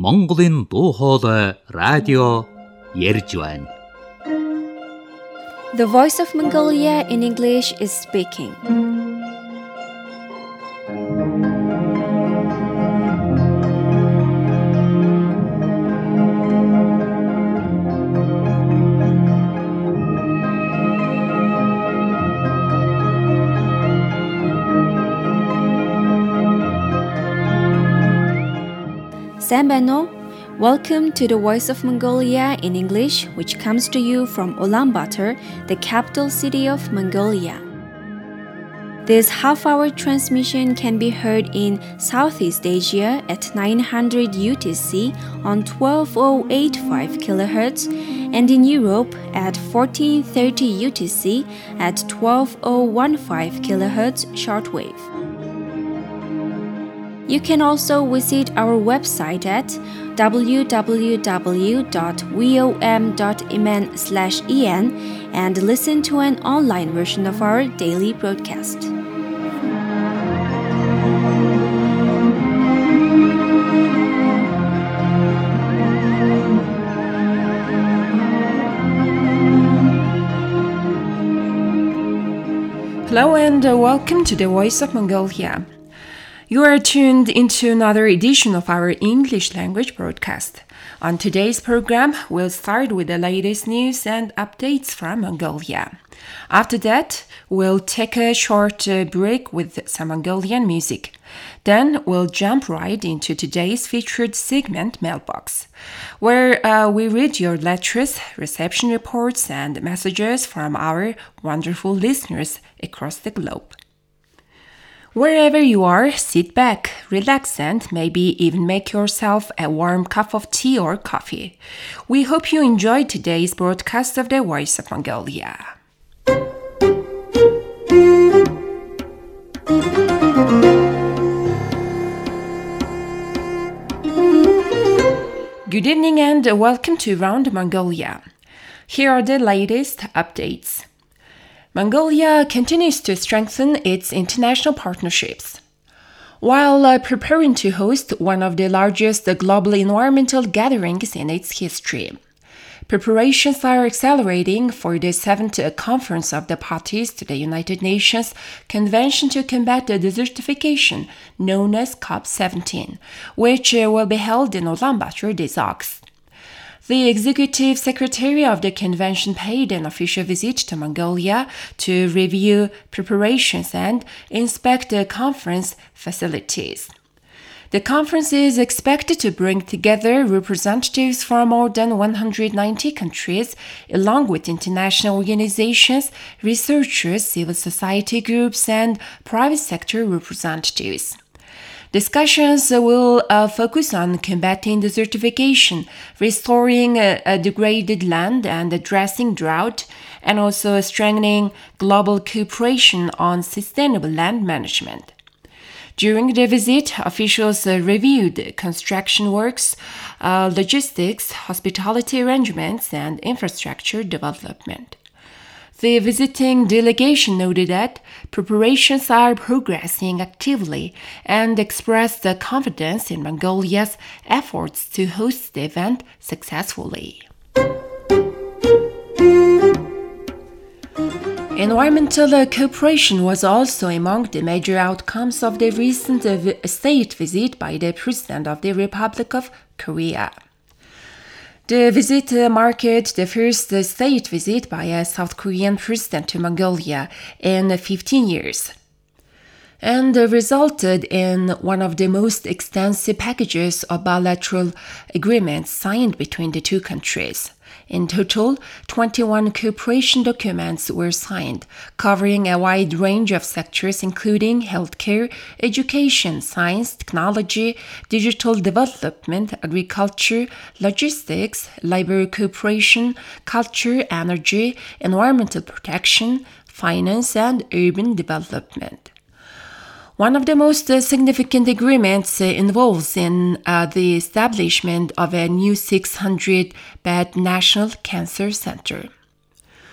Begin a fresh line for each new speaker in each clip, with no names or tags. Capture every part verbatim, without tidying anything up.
Монголын дуу хоолой радио ярьж байна.
The Voice of Mongolia in English is speaking. Sambano, welcome to the Voice of Mongolia in English, which comes to you from Ulaanbaatar, the capital city of Mongolia. This half-hour transmission can be heard in Southeast Asia at nine hundred U T C on twelve thousand eighty-five kilohertz and in Europe at fourteen thirty U T C at twelve thousand fifteen kilohertz shortwave. You can also visit our website at w w w dot vom dot m n slash e n and listen to an online version of our daily broadcast.
Hello and uh, welcome to the Voice of Mongolia. You are tuned into another edition of our English language broadcast. On today's program, we'll start with the latest news and updates from Mongolia. After that, we'll take a short uh, break with some Mongolian music. Then we'll jump right into today's featured segment, Mailbox, where uh, we read your letters, reception reports, and messages from our wonderful listeners across the globe. Wherever you are, sit back, relax, and maybe even make yourself a warm cup of tea or coffee. We hope you enjoyed today's broadcast of the Voice of Mongolia. Good evening and welcome to Round Mongolia. Here are the latest updates. Mongolia continues to strengthen its international partnerships. While uh, preparing to host one of the largest global environmental gatherings in its history, preparations are accelerating for the seventh Conference of the Parties to the United Nations Convention to Combat Desertification, known as COP seventeen, which uh, will be held in Ulaanbaatar this August. The executive secretary of the convention paid an official visit to Mongolia to review preparations and inspect the conference facilities. The conference is expected to bring together representatives from more than one hundred ninety countries, along with international organizations, researchers, civil society groups, and private sector representatives. Discussions will uh, focus on combating desertification, restoring uh, uh, degraded land and addressing drought, and also strengthening global cooperation on sustainable land management. During the visit, officials uh, reviewed construction works, uh, logistics, hospitality arrangements, and infrastructure development. The visiting delegation noted that preparations are progressing actively and expressed confidence in Mongolia's efforts to host the event successfully. Environmental cooperation was also among the major outcomes of the recent state visit by the President of the Republic of Korea. The visit marked the first state visit by a South Korean president to Mongolia in fifteen years, and resulted in one of the most extensive packages of bilateral agreements signed between the two countries. In total, twenty-one cooperation documents were signed, covering a wide range of sectors including healthcare, education, science, technology, digital development, agriculture, logistics, labor cooperation, culture, energy, environmental protection, finance, and urban development. One of the most uh, significant agreements uh, involves in uh, the establishment of a new six hundred bed National Cancer Center.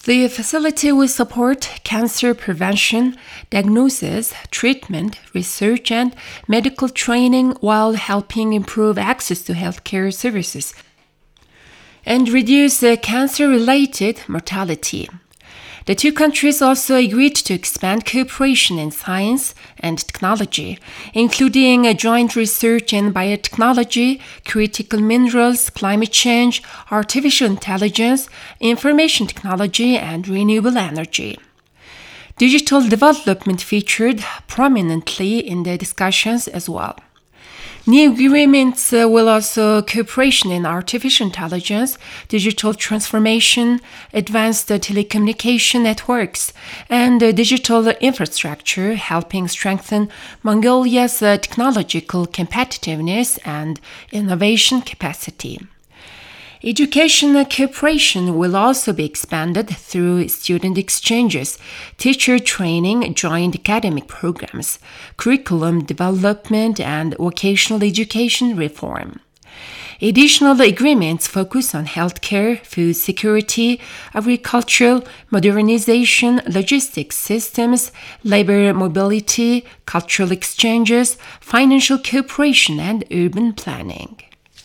The facility will support cancer prevention, diagnosis, treatment, research, and medical training while helping improve access to healthcare services and reduce uh, cancer-related mortality. The two countries also agreed to expand cooperation in science and technology, including a joint research in biotechnology, critical minerals, climate change, artificial intelligence, information technology, and renewable energy. Digital development featured prominently in the discussions as well. New agreements uh, will also cooperation in artificial intelligence, digital transformation, advanced uh, telecommunication networks, and uh, digital infrastructure, helping strengthen Mongolia's uh, technological competitiveness and innovation capacity. Education cooperation will also be expanded through student exchanges, teacher training, joint academic programs, curriculum development, and vocational education reform. Additional agreements focus on healthcare, food security, agricultural modernization, logistics systems, labor mobility, cultural exchanges, financial cooperation, and urban planning.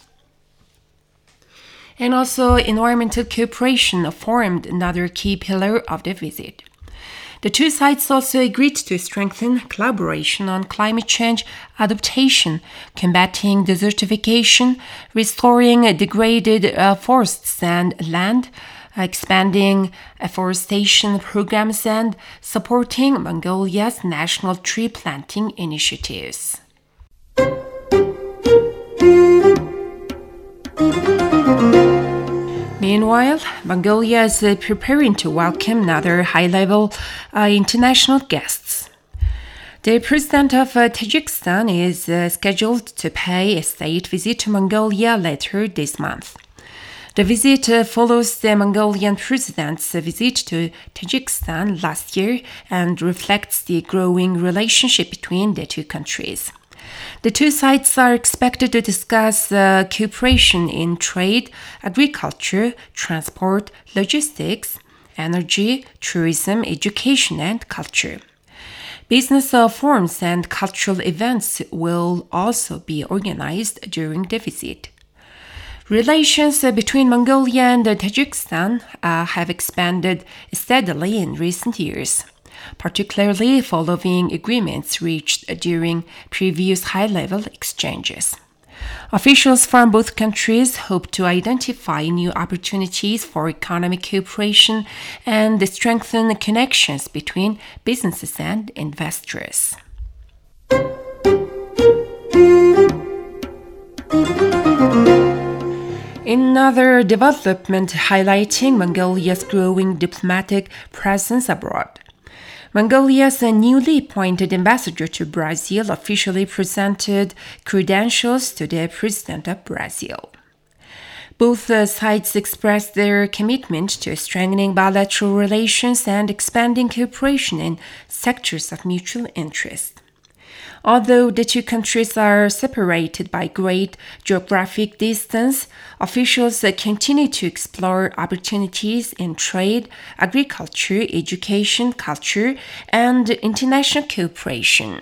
And also, environmental cooperation formed another key pillar of the visit. The two sides also agreed to strengthen collaboration on climate change adaptation, combating desertification, restoring degraded uh, forests and land, expanding afforestation programs, and supporting Mongolia's national tree planting initiatives. Meanwhile, Mongolia is uh, preparing to welcome another high-level uh, international guests. The president of uh, Tajikistan is uh, scheduled to pay a state visit to Mongolia later this month. The visit uh, follows the Mongolian president's uh, visit to Tajikistan last year and reflects the growing relationship between the two countries. The two sides are expected to discuss uh, cooperation in trade, agriculture, transport, logistics, energy, tourism, education, and culture. Business uh, forums and cultural events will also be organized during the visit. Relations uh, between Mongolia and uh, Tajikistan uh, have expanded steadily in recent years, particularly following agreements reached during previous high-level exchanges. Officials from both countries hope to identify new opportunities for economic cooperation and strengthen connections between businesses and investors. Another development highlighting Mongolia's growing diplomatic presence abroad. Mongolia's newly appointed ambassador to Brazil officially presented credentials to the president of Brazil. Both sides expressed their commitment to strengthening bilateral relations and expanding cooperation in sectors of mutual interest. Although the two countries are separated by great geographic distance, officials continue to explore opportunities in trade, agriculture, education, culture, and international cooperation.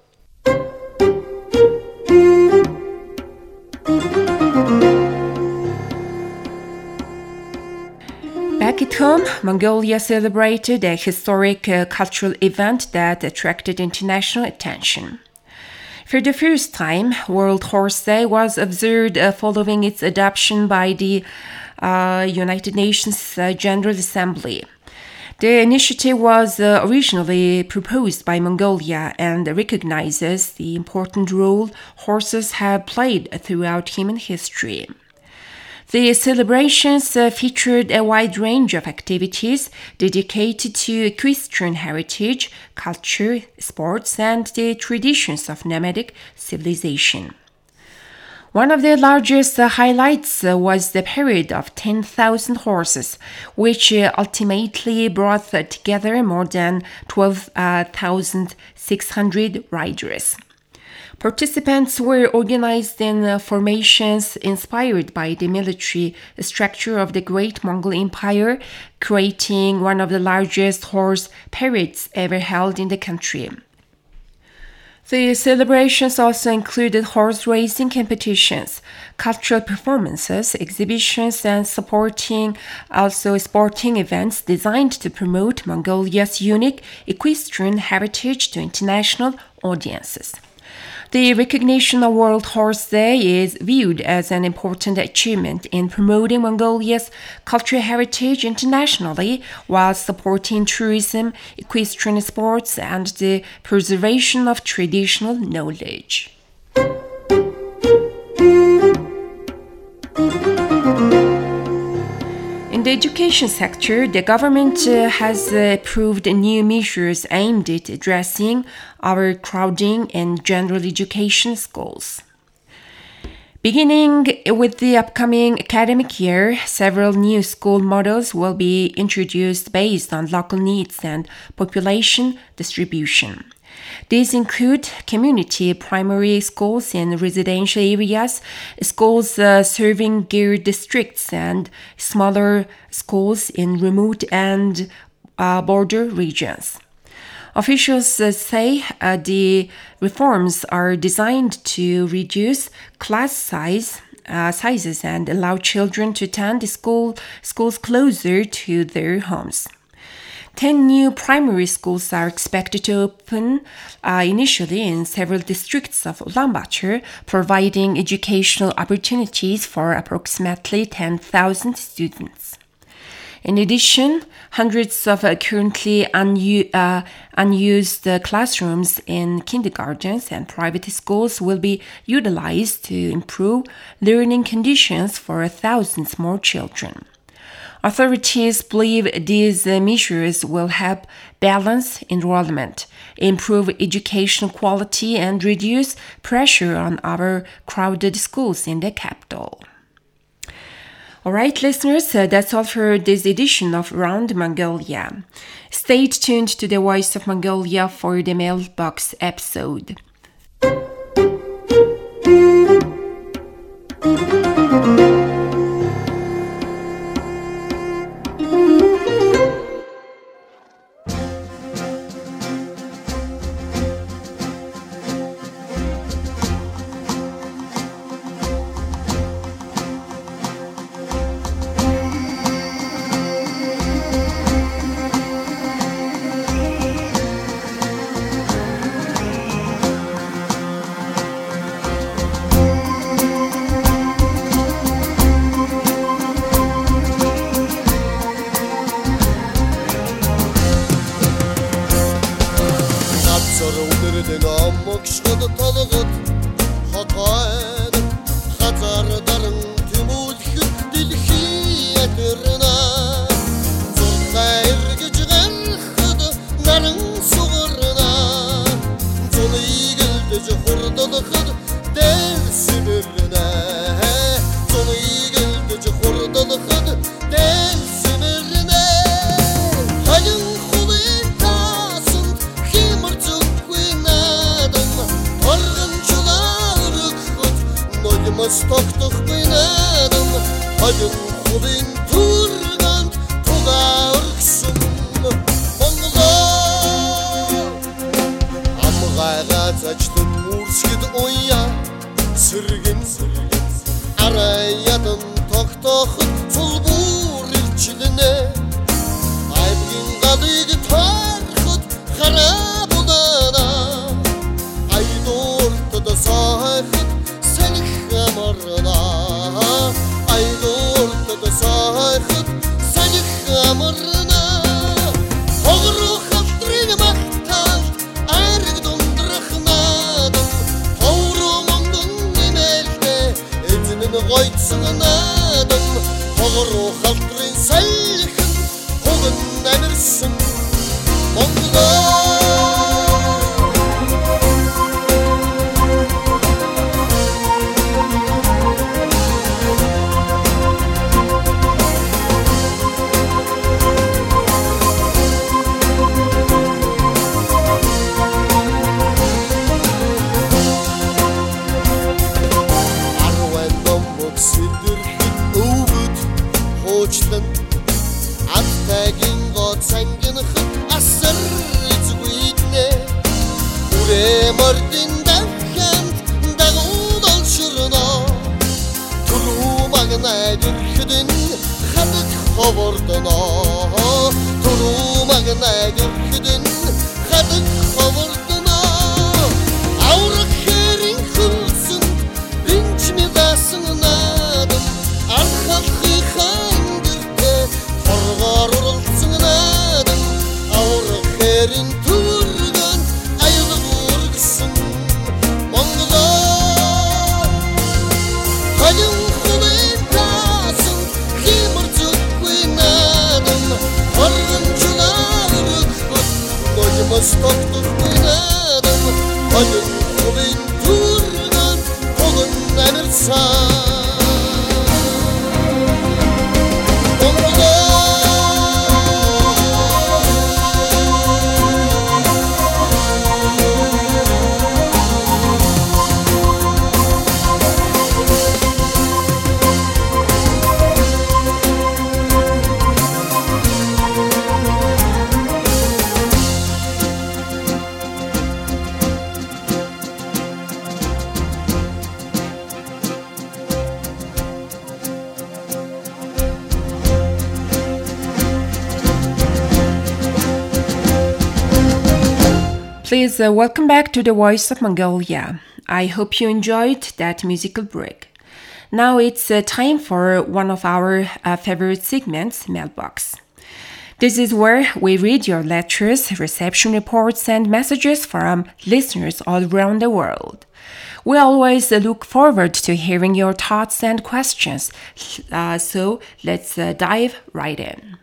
Back at home, Mongolia celebrated a historic uh, cultural event that attracted international attention. For the first time, World Horse Day was observed uh, following its adoption by the uh, United Nations uh, General Assembly. The initiative was uh, originally proposed by Mongolia and recognizes the important role horses have played throughout human history. The celebrations uh, featured a wide range of activities dedicated to equestrian heritage, culture, sports, and the traditions of nomadic civilization. One of the largest uh, highlights uh, was the parade of ten thousand horses, which uh, ultimately brought uh, together more than twelve thousand six hundred riders. Participants were organized in uh, formations inspired by the military structure of the Great Mongol Empire, creating one of the largest horse parades ever held in the country. The celebrations also included horse racing competitions, cultural performances, exhibitions, and supporting also sporting events designed to promote Mongolia's unique equestrian heritage to international audiences. The recognition of World Horse Day is viewed as an important achievement in promoting Mongolia's cultural heritage internationally while supporting tourism, equestrian sports, and the preservation of traditional knowledge. In the education sector, the government uh, has uh, approved new measures aimed at addressing our crowding in general education schools. Beginning with the upcoming academic year, several new school models will be introduced based on local needs and population distribution. These include community primary schools in residential areas, schools uh, serving geared districts, and smaller schools in remote and uh, border regions. Officials uh, say uh, the reforms are designed to reduce class size, uh, sizes and allow children to attend school, schools closer to their homes. Ten new primary schools are expected to open uh, initially in several districts of Ulaanbaatar, providing educational opportunities for approximately ten thousand students. In addition, hundreds of uh, currently unu- uh, unused uh, classrooms in kindergartens and private schools will be utilized to improve learning conditions for thousands more children. Authorities believe these uh, measures will help balance enrollment, improve educational quality, and reduce pressure on our crowded schools in the capital. All right, listeners, uh, that's all for this edition of Round Mongolia. Stay tuned to the Voice of Mongolia for the Mailbox episode.
хэн Аттагийн гоо цангин хэн асар зүгүйднэ Үрээ мордин дахянд дагуул олширно Туруу магнай дөрхөдөн хадад ховордно Туруу магнай дөрхөдөн хадад ховордно Аурах хэрин хөлсөнд бинч ми дасын надам Архалхи хандырте хоргоор уралцын надам Аурах хэрин түргөн айлық ургсын Монголоо Хадын хулын тасын химір зүккүй надам Арғын чулар үкбіт Ноймас тоқтықкүй надам Хадын хулын түргөн қолын әмірсан
Please uh, welcome back to the Voice of Mongolia. I hope you enjoyed that musical break. Now it's uh, time for one of our uh, favorite segments, Mailbox. This is where we read your letters, reception reports, and messages from listeners all around the world. We always uh, look forward to hearing your thoughts and questions, uh, so let's uh, dive right in.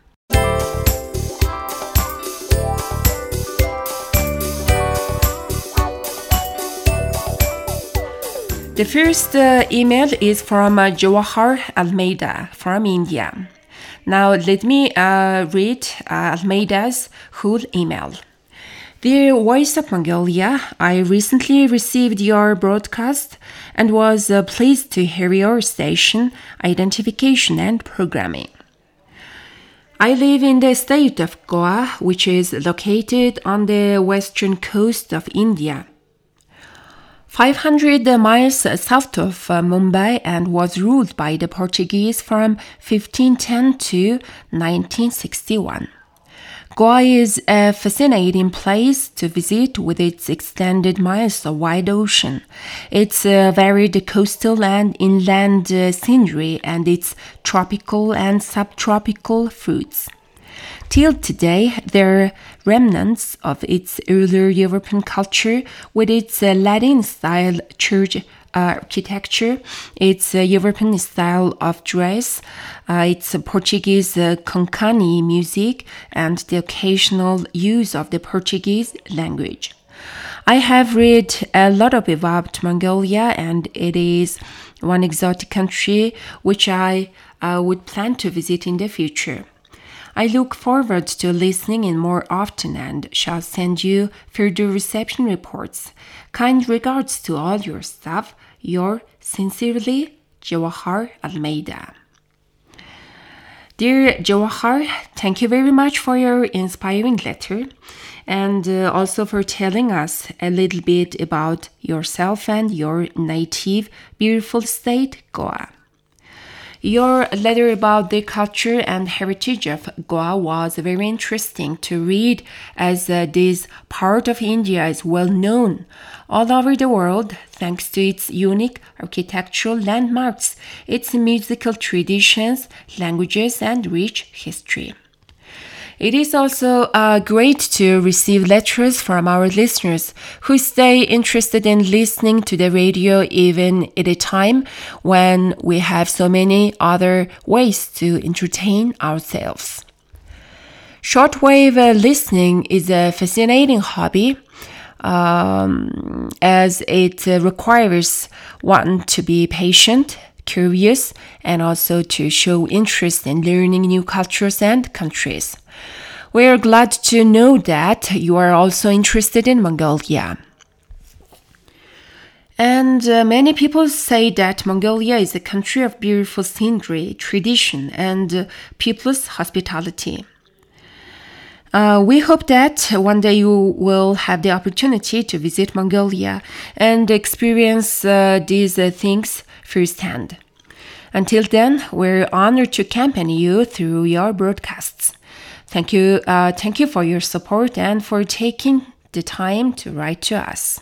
The first uh, email is from uh, Jawahar Almeida from India. Now let me uh, read uh, Almeida's whole email. Dear Voice of Mongolia, I recently received your broadcast and was uh, pleased to hear your station, identification and programming. I live in the state of Goa, which is located on the western coast of India. five hundred miles south of uh, Mumbai and was ruled by the Portuguese from fifteen ten to nineteen sixty-one. Goa is a fascinating place to visit with its extended miles of wide ocean, its uh, varied coastal and inland uh, scenery, and its tropical and subtropical fruits. Till today, there are remnants of its earlier European culture with its uh, Latin-style church uh, architecture, its uh, European style of dress, uh, its Portuguese uh, konkani music, and the occasional use of the Portuguese language. I have read a lot of about Mongolia, and it is one exotic country which I uh, would plan to visit in the future. I look forward to listening in more often and shall send you further reception reports. Kind regards to all your staff. Your sincerely, Jawahar Almeida. Dear Jawahar, thank you very much for your inspiring letter and uh, also for telling us a little bit about yourself and your native beautiful state, Goa. Your letter about the culture and heritage of Goa was very interesting to read, as uh, this part of India is well known all over the world thanks to its unique architectural landmarks, its musical traditions, languages, and rich history. It is also uh, great to receive letters from our listeners who stay interested in listening to the radio even at a time when we have so many other ways to entertain ourselves. Shortwave uh, listening is a fascinating hobby um, as it uh, requires one to be patient, curious, and also to show interest in learning new cultures and countries. We are glad to know that you are also interested in Mongolia. And uh, many people say that Mongolia is a country of beautiful scenery, tradition, and uh, people's hospitality. Uh, we hope that one day you will have the opportunity to visit Mongolia and experience uh, these uh, things firsthand. Until then, we're honored to accompany you through your broadcasts. Thank you, uh, thank you for your support and for taking the time to write to us.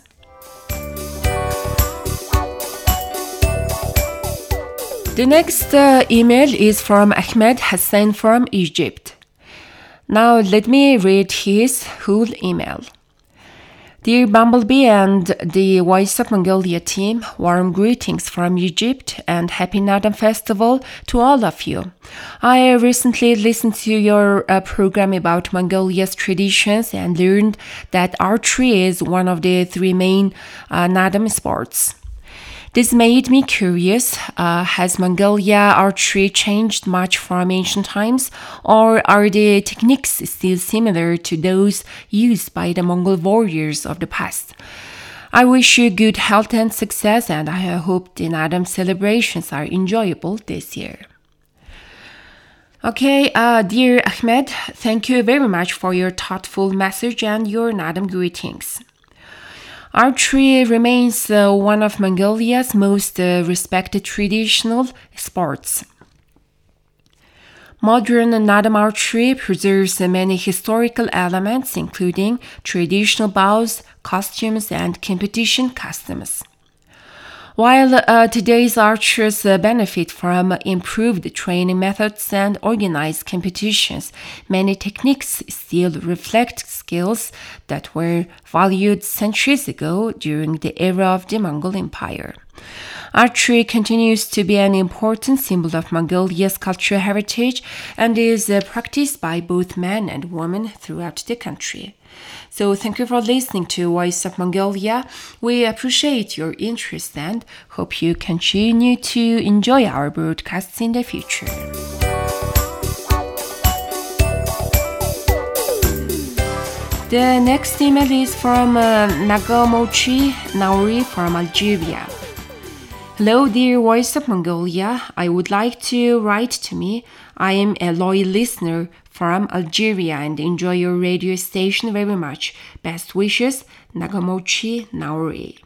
The next uh, email is from Ahmed Hassan from Egypt. Now let me read his whole email. Dear Bumblebee and the Voice of Mongolia team, warm greetings from Egypt and Happy Nadam Festival to all of you. I recently listened to your uh, program about Mongolia's traditions and learned that archery is one of the three main uh, Nadam sports. This made me curious. Uh, has Mongolia archery changed much from ancient times, or are the techniques still similar to those used by the Mongol warriors of the past? I wish you good health and success, and I hope the Nadam celebrations are enjoyable this year. Okay, uh, dear Ahmed, thank you very much for your thoughtful message and your Nadam greetings. Archery remains uh, one of Mongolia's most uh, respected traditional sports. Modern Nadam archery preserves many historical elements, including traditional bows, costumes, and competition customs. While uh, today's archers uh, benefit from improved training methods and organized competitions, many techniques still reflect skills that were valued centuries ago during the era of the Mongol Empire. Archery continues to be an important symbol of Mongolia's cultural heritage and is uh, practiced by both men and women throughout the country. So thank you for listening to Voice of Mongolia. We appreciate your interest and hope you continue to enjoy our broadcasts in the future. The next email is from uh, Nagamochi Nauri from Algeria. Hello, dear Voice of Mongolia. I would like to write to me. I am a loyal listener from Algeria and enjoy your radio station very much. Best wishes, Nagamochi Nauri.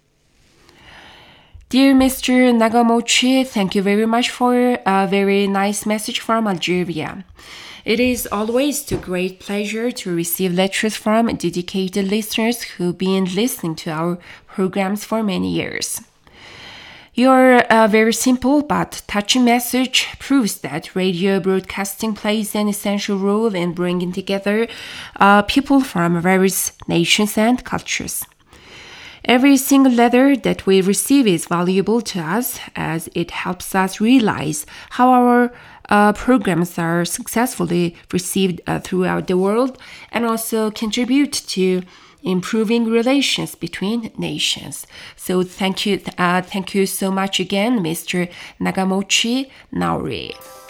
Dear Mister Nagamochi, thank you very much for a very nice message from Algeria. It is always a great pleasure to receive letters from dedicated listeners who've been listening to our programs for many years. Your uh, very simple but touching message proves that radio broadcasting plays an essential role in bringing together uh, people from various nations and cultures. Every single letter that we receive is valuable to us as it helps us realize how our uh, programs are successfully received uh, throughout the world and also contribute to improving relations between nations. So thank you, uh, thank you so much again, Mister Nagamochi Nauri.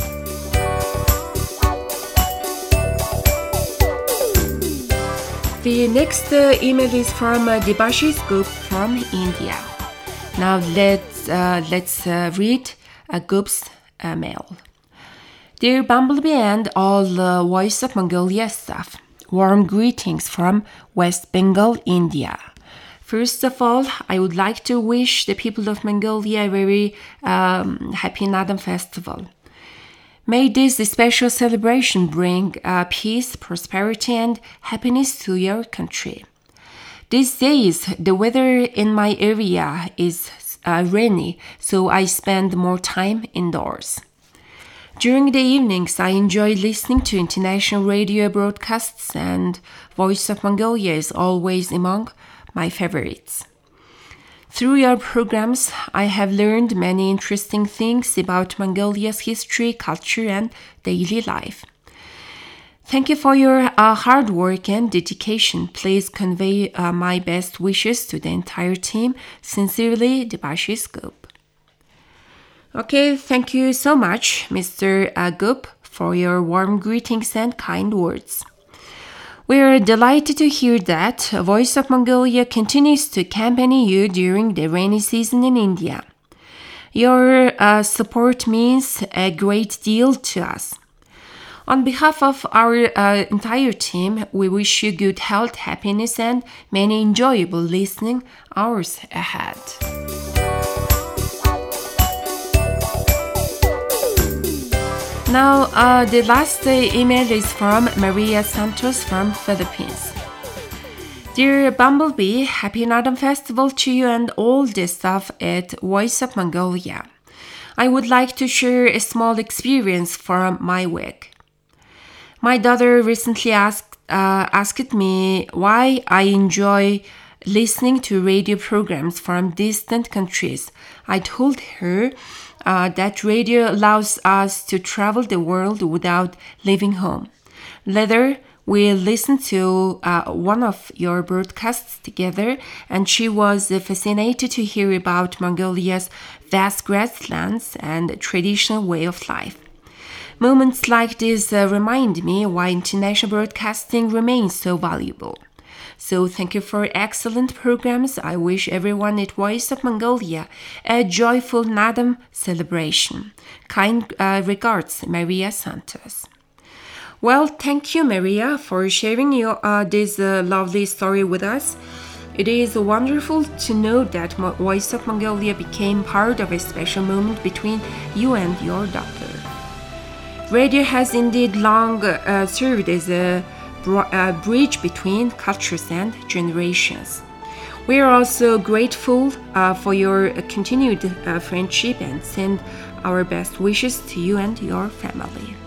The next uh, email is from uh, Debashis Group from India. Now let's uh, let's uh, read uh, Goop's uh, mail. Dear Bumblebee and all the uh, Voice of Mongolia staff. Warm greetings from West Bengal, India. First of all, I would like to wish the people of Mongolia a very um, happy Nadam Festival. May this special celebration bring uh, peace, prosperity, and happiness to your country. These days, the weather in my area is uh, rainy, so I spend more time indoors. During the evenings, I enjoy listening to international radio broadcasts, and Voice of Mongolia is always among my favorites. Through your programs, I have learned many interesting things about Mongolia's history, culture, and daily life. Thank you for your uh, hard work and dedication. Please convey uh, my best wishes to the entire team. Sincerely, Debashis Goop. Okay, thank you so much, Mister Uh, Goop, for your warm greetings and kind words. We're delighted to hear that Voice of Mongolia continues to campaign you during the rainy season in India. Your uh, support means a great deal to us. On behalf of our uh, entire team, we wish you good health, happiness, and many enjoyable listening hours ahead. Now, uh, the last uh, email is from Maria Santos from Philippines. Dear Bumblebee, happy Nadam Festival to you and all the staff at Voice of Mongolia. I would like to share a small experience from my week. My daughter recently asked uh, asked me why I enjoy listening to radio programs from distant countries. I told her uh, that radio allows us to travel the world without leaving home. Later, we listened to uh, one of your broadcasts together, and she was uh, fascinated to hear about Mongolia's vast grasslands and traditional way of life. Moments like this uh, remind me why international broadcasting remains so valuable. So thank you for excellent programs. I wish everyone at Voice of Mongolia a joyful Nadam celebration. Kind uh, regards, Maria Santos. Well, thank you, Maria, for sharing your, uh, this uh, lovely story with us. It is wonderful to know that Voice of Mongolia became part of a special moment between you and your daughter. Radio has indeed long uh, served as a, bro- a bridge between cultures and generations. We are also grateful uh, for your continued uh, friendship and send our best wishes to you and your family.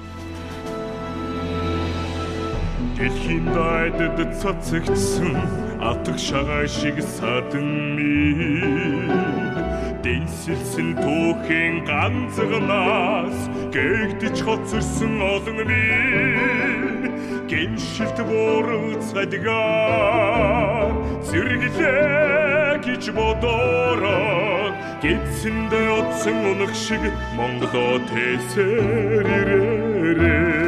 Дэлхийн дайдад цацагдсан атг шагаа шиг садан ми дэнсэлсэн түүхэн ганцганаас гээгдэж хоцорсон олон ми гиншилт буурал цадгаа зэрэглээ гэж бодороо гидсэндээ утсан унах шиг Монголоо тэсэр ирээрээ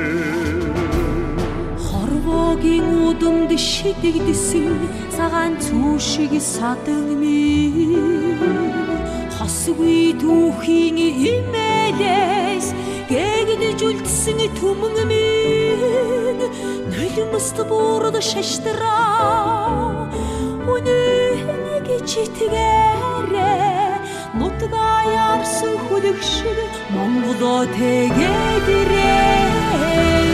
Хорвогийн удамд шидэгдсэн цагаан цүү шиг садан ми хосгүй түүхийн имэлээс гээгдэж үлдсэн түмэн ми нулимст буурд шаштраа үнэн гэж итгээрээ нутгаа ярсан хүлэг шиг Монголоо тэгээд ирээ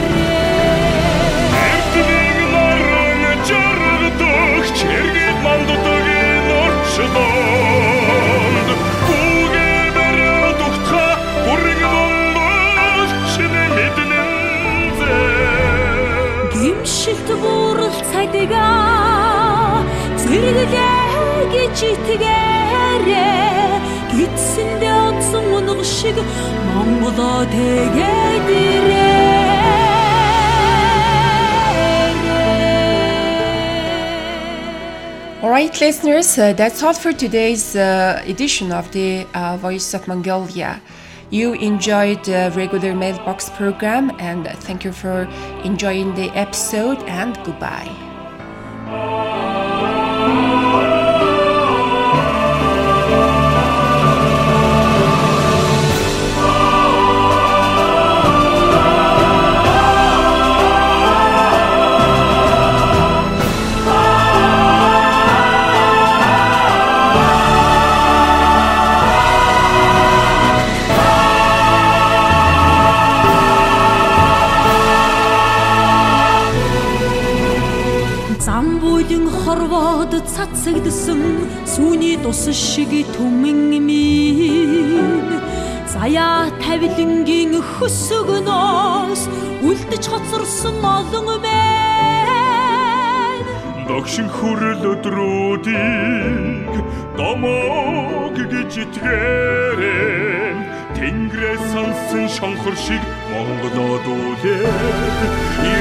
Чергет мандутогийн орчлоонд Хүүгээ бариад ухтха бүрэг монгол шинэ мэднэн зэ Гимшилт буурал цадгаа зэрэглээ гэж итгээрээ гидсэндээ онцон унаг шиг Монголоо тэгээд ирээ
Alright, listeners, uh, that's all for today's uh, edition of the uh, Voice of Mongolia. You enjoyed the regular mailbox program, and thank you for enjoying the episode, and goodbye.
Хорвоод цацагдсан сүүний тус шиг түмэн минь заяа тавилангийн хөсгөнөөс үлдэж хоцорсон олон мэн
Догшин хүрэл өдрүүдийг домог гэж итгээрэн Тэнгэрээс сонсон шонхор шиг Монголоо дуулээд